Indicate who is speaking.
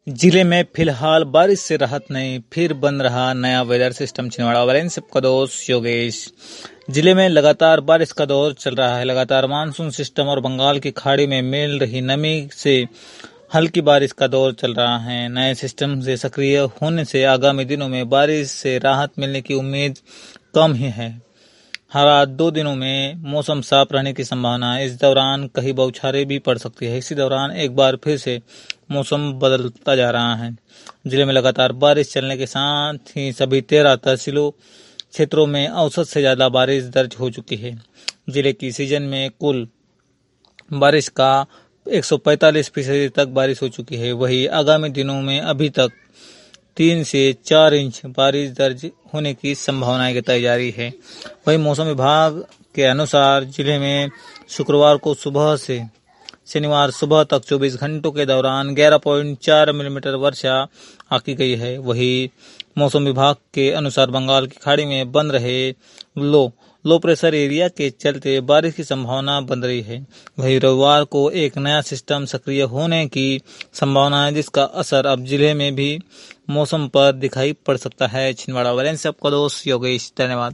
Speaker 1: जिले में फिलहाल बारिश से राहत नहीं, फिर बन रहा नया वेदर सिस्टम। छिंदवाड़ा वाले सबका दोस्त योगेश। जिले में लगातार बारिश का दौर चल रहा है। लगातार मानसून सिस्टम और बंगाल की खाड़ी में मिल रही नमी से हल्की बारिश का दौर चल रहा है। नए सिस्टम से सक्रिय होने से आगामी दिनों में बारिश से राहत मिलने की उम्मीद कम ही है। हर 2 दिनों में मौसम साफ रहने की संभावना है। इस दौरान कहीं बौछारें भी पड़ सकती है। इसी दौरान एक बार फिर से मौसम बदलता जा रहा है। जिले में लगातार बारिश चलने के साथ ही सभी 13 तहसीलों क्षेत्रों में औसत से ज्यादा बारिश दर्ज हो चुकी है। जिले की सीजन में कुल बारिश का 145% तक बारिश हो चुकी है। वहीं आगामी दिनों में अभी तक 3 से 4 इंच बारिश दर्ज होने की संभावनाएं जताई जा रही है। वहीं मौसम विभाग के अनुसार जिले में शुक्रवार को सुबह से शनिवार सुबह तक 24 घंटों के दौरान 11.4 मिलीमीटर वर्षा आंकी गई है। वहीं मौसम विभाग के अनुसार बंगाल की खाड़ी में बन रहे लो प्रेशर एरिया के चलते बारिश की संभावना बन रही है। वहीं रविवार को एक नया सिस्टम सक्रिय होने की संभावना है, जिसका असर अब जिले में भी मौसम पर दिखाई पड़ सकता है। छिंदवाड़ा वाले से आपका दोस्त योगेश। धन्यवाद।